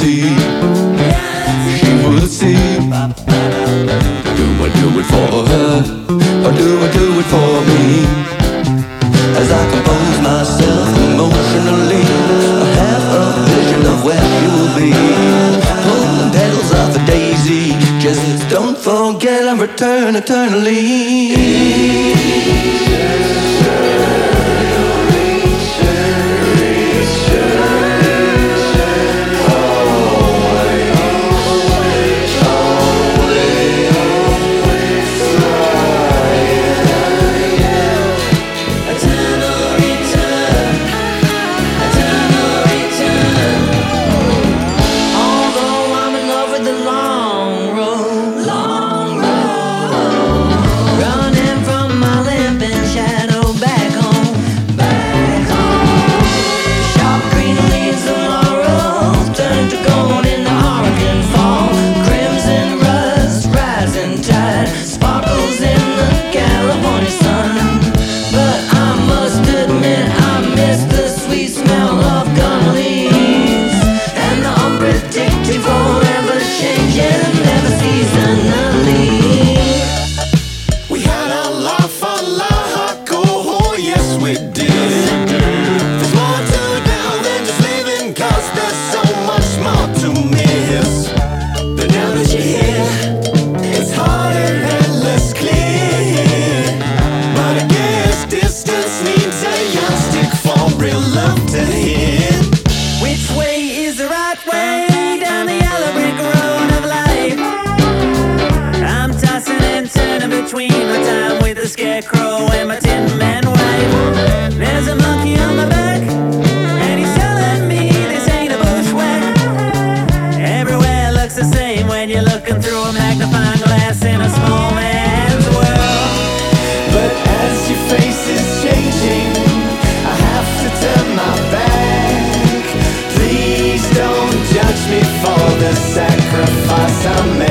reality she would see. Do I do it for her, or do I do it for me? As I compose myself emotionally, I have a vision of where she will be. Pulling petals off a daisy, just don't forget I return eternally. Between my time with the scarecrow and my tin man wife, there's a monkey on my back, and he's telling me this ain't a bushwhack. Everywhere looks the same when you're looking through a magnifying glass in a small man's world. But as your face is changing, I have to turn my back. Please don't judge me for the sacrifice I made.